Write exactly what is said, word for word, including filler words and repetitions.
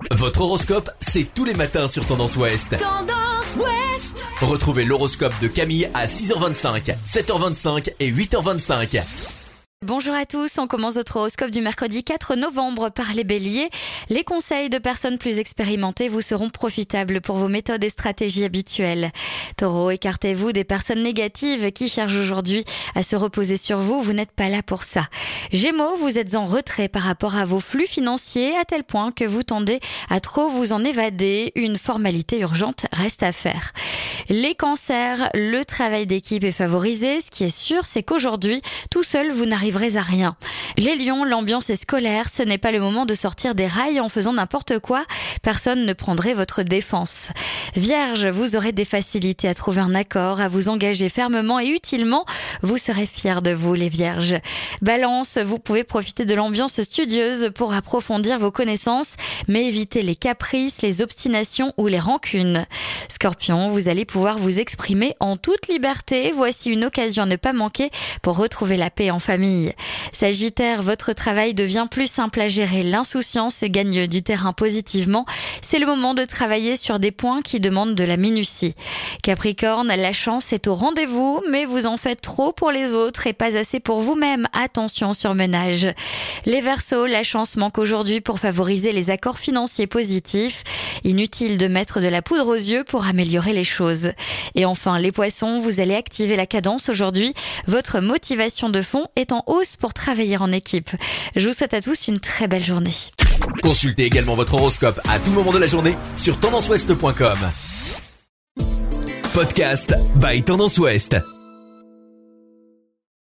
Votre horoscope, c'est tous les matins sur Tendance Ouest. Tendance Ouest. Retrouvez l'horoscope de Camille à six heures vingt-cinq, sept heures vingt-cinq et huit heures vingt-cinq. Bonjour à tous, on commence notre horoscope du mercredi quatre novembre par les béliers. Les conseils de personnes plus expérimentées vous seront profitables pour vos méthodes et stratégies habituelles. Taureau, écartez-vous des personnes négatives qui cherchent aujourd'hui à se reposer sur vous, vous n'êtes pas là pour ça. Gémeaux, vous êtes en retrait par rapport à vos flux financiers à tel point que vous tendez à trop vous en évader. Une formalité urgente reste à faire. Les cancers, le travail d'équipe est favorisé. Ce qui est sûr, c'est qu'aujourd'hui, tout seul, vous n'arrivez à rien. Les lions, l'ambiance est scolaire, ce n'est pas le moment de sortir des rails en faisant n'importe quoi, personne ne prendrait votre défense. Vierge, vous aurez des facilités à trouver un accord, à vous engager fermement et utilement, vous serez fiers de vous les vierges. Balance, vous pouvez profiter de l'ambiance studieuse pour approfondir vos connaissances, mais évitez les caprices, les obstinations ou les rancunes. Scorpion, vous allez pouvoir vous exprimer en toute liberté, voici une occasion à ne pas manquer pour retrouver la paix en famille. Sagittaire, votre travail devient plus simple à gérer, l'insouciance gagne du terrain positivement. C'est le moment de travailler sur des points qui demandent de la minutie. Capricorne, la chance est au rendez-vous, mais vous en faites trop pour les autres et pas assez pour vous-même. Attention surmenage. Les Verseaux, la chance manque aujourd'hui pour favoriser les accords financiers positifs. Inutile de mettre de la poudre aux yeux pour améliorer les choses. Et enfin, les Poissons, vous allez activer la cadence aujourd'hui. Votre motivation de fond est en hausse pour travailler en équipe. Je vous souhaite à tous une très belle journée. Consultez également votre horoscope à tout moment de la journée sur tendance ouest point com. Podcast by Tendance Ouest.